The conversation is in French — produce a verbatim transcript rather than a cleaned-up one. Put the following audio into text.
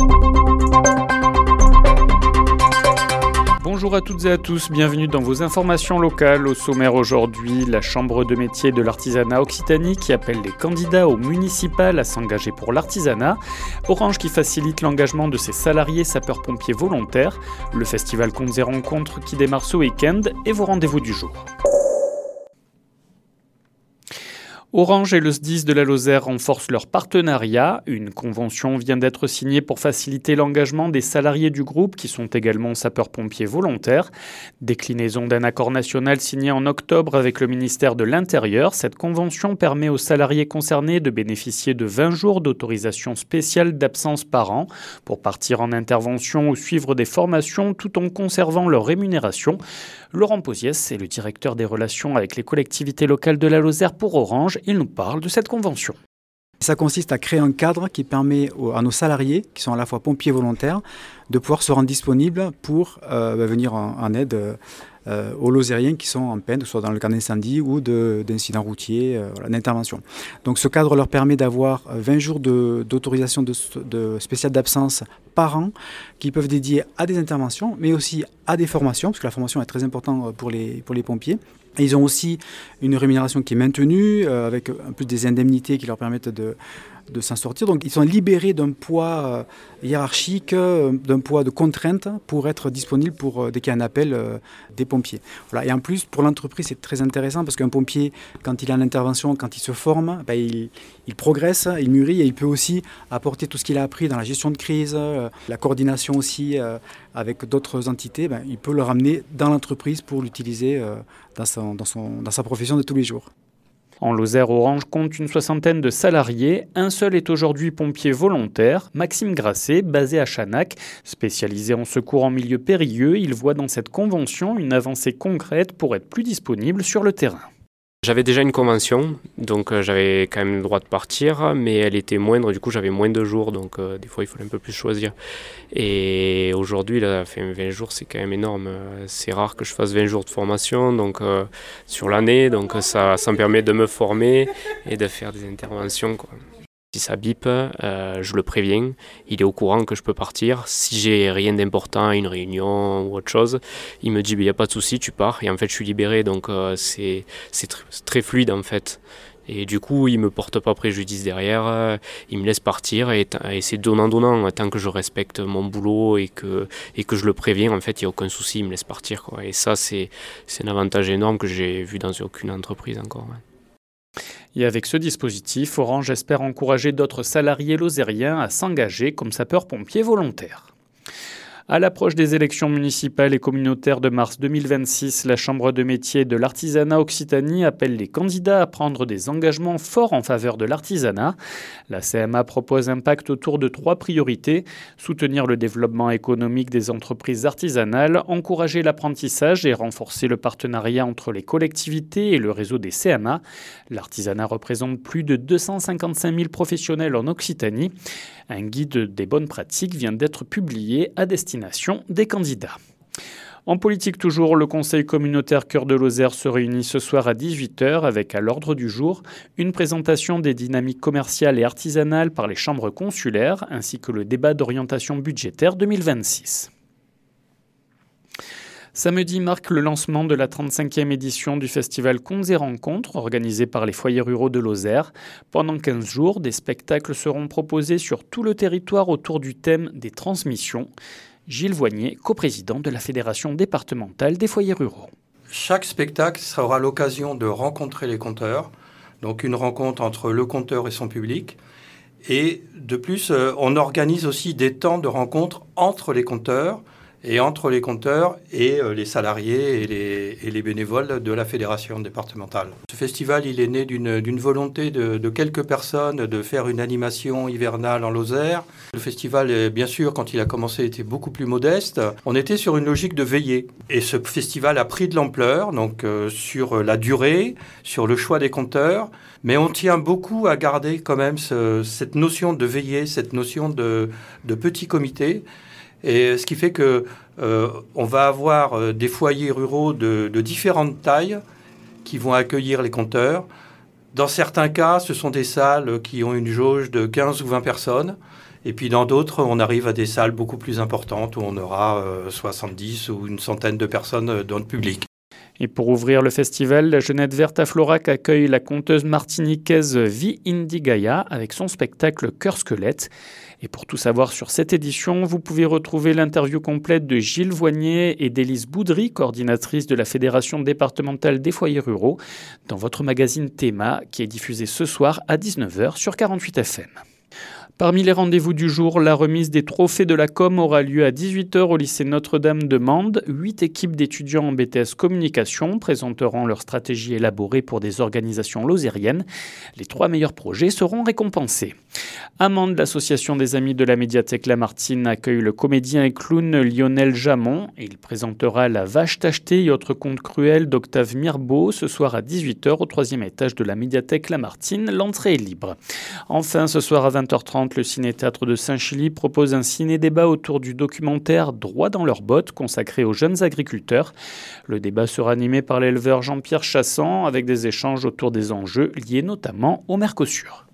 Bonjour à toutes et à tous, bienvenue dans vos informations locales. Au sommaire aujourd'hui, la Chambre de métier de l'artisanat Occitanie qui appelle les candidats au municipal à s'engager pour l'artisanat, Orange qui facilite l'engagement de ses salariés sapeurs-pompiers volontaires, le festival Contes et Rencontres qui démarre ce week-end et vos rendez-vous du jour. Orange et le S D I S de la Lozère renforcent leur partenariat. Une convention vient d'être signée pour faciliter l'engagement des salariés du groupe qui sont également sapeurs-pompiers volontaires. Déclinaison d'un accord national signé en octobre avec le ministère de l'Intérieur, cette convention permet aux salariés concernés de bénéficier de vingt jours d'autorisation spéciale d'absence par an pour partir en intervention ou suivre des formations tout en conservant leur rémunération. Laurent Posiès est le directeur des relations avec les collectivités locales de la Lozère pour Orange. Il nous parle de cette convention. Ça consiste à créer un cadre qui permet à nos salariés, qui sont à la fois pompiers volontaires, de pouvoir se rendre disponibles pour euh, venir en, en aide euh, aux Lozériens qui sont en peine, soit dans le cas d'incendie ou de, d'incidents routiers, euh, voilà, d'intervention. Donc ce cadre leur permet d'avoir vingt jours de, d'autorisation de, de spéciale d'absence par an, qui peuvent dédier à des interventions, mais aussi à des formations, parce que la formation est très importante pour les, pour les pompiers. Et ils ont aussi une rémunération qui est maintenue, euh, avec un peu des indemnités qui leur permettent de, de s'en sortir. Donc ils sont libérés d'un poids euh, hiérarchique, euh, d'un poids de contrainte pour être disponibles pour, euh, dès qu'il y a un appel euh, des pompiers. Voilà. Et en plus, pour l'entreprise, c'est très intéressant parce qu'un pompier, quand il est en intervention, quand il se forme, ben, il, il progresse, il mûrit et il peut aussi apporter tout ce qu'il a appris dans la gestion de crise, euh, la coordination aussi euh, avec d'autres entités. Ben, il peut le ramener dans l'entreprise pour l'utiliser euh, dans, son, dans, son, dans sa profession de tous les jours. En Lozère, Orange compte une soixantaine de salariés. Un seul est aujourd'hui pompier volontaire, Maxime Grasset, basé à Chanac. Spécialisé en secours en milieu périlleux, il voit dans cette convention une avancée concrète pour être plus disponible sur le terrain. J'avais déjà une convention, donc euh, j'avais quand même le droit de partir, mais elle était moindre, du coup j'avais moins de jours, donc euh, des fois il fallait un peu plus choisir. Et aujourd'hui, là, fait vingt jours, c'est quand même énorme. C'est rare que je fasse vingt jours de formation donc, euh, sur l'année, donc ça, ça me permet de me former et de faire des interventions, quoi. Si ça bip, euh, je le préviens, il est au courant que je peux partir. Si j'ai rien d'important, une réunion ou autre chose, il me dit il n'y a pas de souci, tu pars. Et en fait, je suis libéré, donc euh, c'est, c'est, tr- c'est très fluide en fait. Et du coup, il ne me porte pas préjudice derrière, euh, il me laisse partir et, t- et c'est donnant-donnant. Tant que je respecte mon boulot et que, et que je le préviens, en fait, il n'y a aucun souci, il me laisse partir, quoi. Et ça, c'est, c'est un avantage énorme que j'ai vu dans aucune entreprise encore. Ouais. Et avec ce dispositif, Orange espère encourager d'autres salariés lozériens à s'engager comme sapeurs-pompiers volontaires. À l'approche des élections municipales et communautaires de mars deux mille vingt-six, la Chambre de métier de l'artisanat Occitanie appelle les candidats à prendre des engagements forts en faveur de l'artisanat. La C M A propose un pacte autour de trois priorités: soutenir le développement économique des entreprises artisanales, encourager l'apprentissage et renforcer le partenariat entre les collectivités et le réseau des C M A. L'artisanat représente plus de deux cent cinquante-cinq mille professionnels en Occitanie. Un guide des bonnes pratiques vient d'être publié à destination des candidats. En politique toujours, le Conseil communautaire Cœur de Lozère se réunit ce soir à dix-huit heures avec à l'ordre du jour une présentation des dynamiques commerciales et artisanales par les chambres consulaires ainsi que le débat d'orientation budgétaire deux mille vingt-six. Samedi marque le lancement de la trente-cinquième édition du festival Contes et Rencontres organisé par les foyers ruraux de Lozère. Pendant quinze jours, des spectacles seront proposés sur tout le territoire autour du thème des transmissions. Gilles Voignet, coprésident de la Fédération départementale des foyers ruraux. Chaque spectacle sera l'occasion de rencontrer les conteurs, donc une rencontre entre le conteur et son public. Et de plus, on organise aussi des temps de rencontre entre les conteurs, et entre les conteurs et euh, les salariés et les, et les bénévoles de la fédération départementale. Ce festival, il est né d'une, d'une volonté de, de quelques personnes de faire une animation hivernale en Lozère. Le festival, bien sûr, quand il a commencé, était beaucoup plus modeste. On était sur une logique de veillée. Et ce festival a pris de l'ampleur, donc euh, sur la durée, sur le choix des conteurs. Mais on tient beaucoup à garder quand même ce, cette notion de veillée, cette notion de, de petit comité. Et ce qui fait que euh, on va avoir euh, des foyers ruraux de, de différentes tailles qui vont accueillir les conteurs. Dans certains cas, ce sont des salles qui ont une jauge de quinze ou vingt personnes. Et puis dans d'autres, on arrive à des salles beaucoup plus importantes où on aura euh, soixante-dix ou une centaine de personnes dans le public. Et pour ouvrir le festival, la Jeunette Verte à Florac accueille la conteuse martiniquaise Vi Indigaya avec son spectacle Cœur Squelette. Et pour tout savoir sur cette édition, vous pouvez retrouver l'interview complète de Gilles Voignet et d'Élise Boudry, coordinatrice de la Fédération départementale des foyers ruraux, dans votre magazine Théma, qui est diffusé ce soir à dix-neuf heures sur quarante-huit F M. Parmi les rendez-vous du jour, la remise des trophées de la com aura lieu à dix-huit heures au lycée Notre-Dame de Mende. Huit équipes d'étudiants en B T S Communication présenteront leur stratégie élaborée pour des organisations lozériennes. Les trois meilleurs projets seront récompensés. À Mende, l'association des Amis de la médiathèque Lamartine accueille le comédien et clown Lionel Jamon. Il présentera La Vache Tachetée et autres contes cruels d'Octave Mirbeau ce soir à dix-huit heures au troisième étage de la médiathèque Lamartine. L'entrée est libre. Enfin, ce soir à vingt heures trente, le Ciné-Théâtre de Saint-Chily propose un ciné-débat autour du documentaire Droit dans leurs bottes, consacré aux jeunes agriculteurs. Le débat sera animé par l'éleveur Jean-Pierre Chassan avec des échanges autour des enjeux liés notamment au Mercosur.